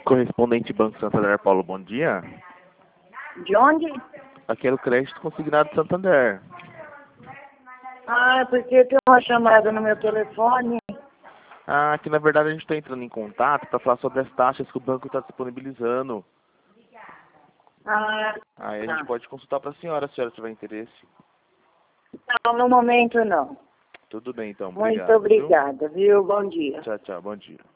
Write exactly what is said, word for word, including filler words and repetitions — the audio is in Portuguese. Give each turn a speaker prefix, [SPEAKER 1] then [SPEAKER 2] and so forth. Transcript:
[SPEAKER 1] Correspondente Banco Santander, Paulo, bom dia.
[SPEAKER 2] De onde?
[SPEAKER 1] Aqui é o crédito consignado Santander.
[SPEAKER 2] Ah, porque tem uma chamada no meu telefone.
[SPEAKER 1] Ah, aqui na verdade a gente está entrando em contato para falar sobre as taxas que o banco está disponibilizando.
[SPEAKER 2] Ah,
[SPEAKER 1] Aí a
[SPEAKER 2] tá.
[SPEAKER 1] gente pode consultar para a senhora, se a senhora tiver interesse.
[SPEAKER 2] Não, no momento não.
[SPEAKER 1] Tudo bem, então.
[SPEAKER 2] Muito
[SPEAKER 1] Obrigado.
[SPEAKER 2] obrigada, viu? Bom dia.
[SPEAKER 1] Viu? Tchau, tchau. Bom dia.